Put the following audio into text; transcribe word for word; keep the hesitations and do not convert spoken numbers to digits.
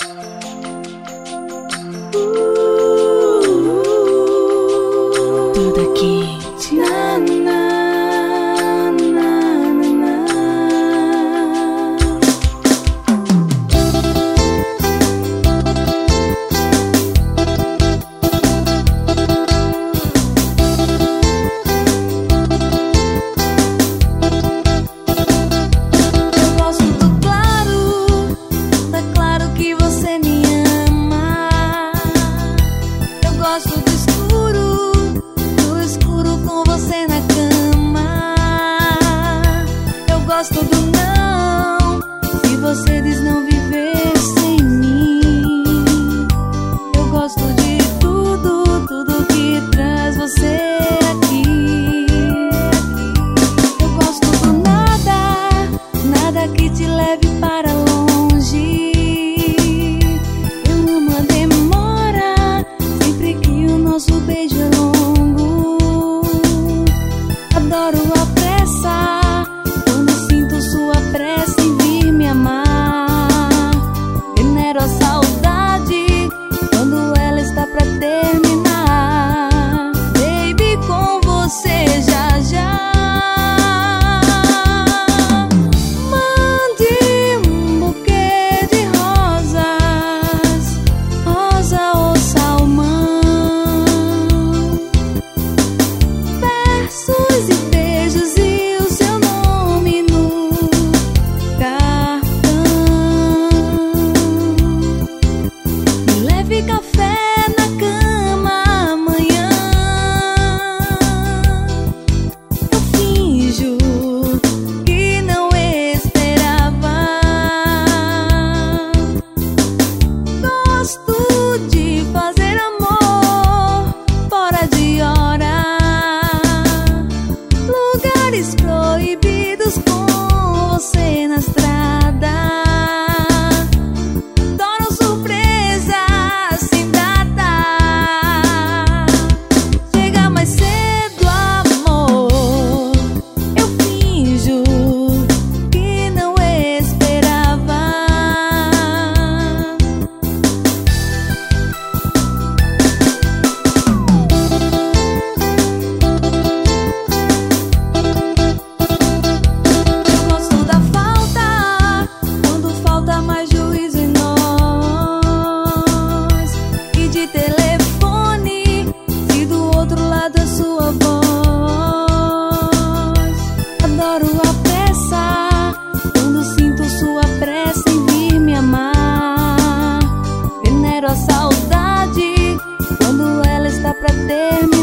Tudo quente. Na, na. Gosto do não, se você diz não viver sem mim. Eu gosto de tudo, tudo que traz você aqui. Eu gosto do nada, nada que te leve para longe. Eu amo a demora, sempre que o nosso beijo é longo. Adoro a pressa, sua pressa em vir me amar. Venero a saudade quando ela está pra terminar. Baby, com você já já. Mande um buquê de rosas, rosa ou salmão, versos e beijos e o seu nome no café na cama amanhã. Eu finjo que não esperava. Gosto de fazer amor fora de hora, lugares proibidos com você na estrada. A saudade quando ela está pra terminar.